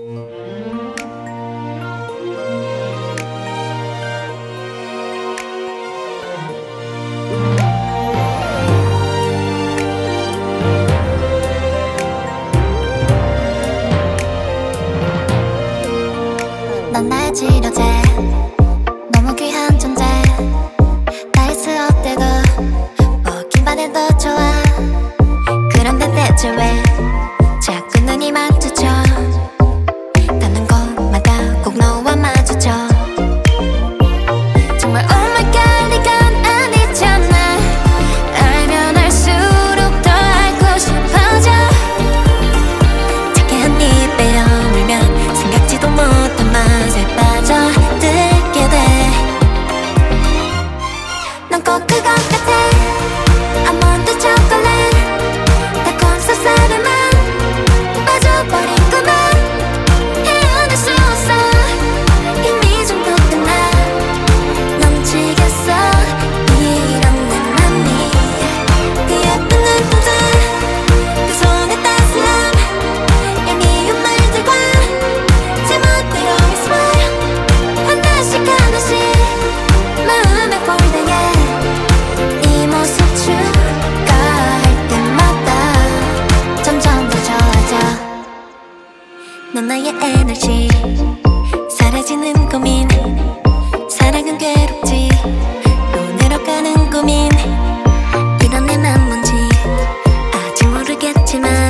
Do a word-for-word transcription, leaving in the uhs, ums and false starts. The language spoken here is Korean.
넌 나의 치료제, 너무 귀한 존재. 나의 수업되고 뭐긴 반해도 좋아. 그런데 대체 왜 자꾸 눈이 마주쳐? 가는 곳마다 꼭 너와 마주쳐. 정말 oh my god 이건 아니잖아. 알면 알수록 더 알고 싶어져. 작게 한 입에 물면 생각지도 못한 맛에 빠져들게 돼. 넌 꼭 그것 같아. 아몬드 초콜릿 달콤 쌉싸름한 빠져버리구나. 헤어날 수 없어. 이미 좀더 끝나 넘치겠어. 이런 내 맘이 그 예쁜 눈동자 그 손의 따스함 얄미운 말들과 제멋대로 smile 하나씩 하나씩 마음에 홀당해. 이 모습 추가할 때마다 점점 더 좋아져. 넌 나의 에너지 사라지는 고민. 사랑은 괴롭지 또 늘어가는 고민. 이런 내 맘 뭔지 아직 모르겠지만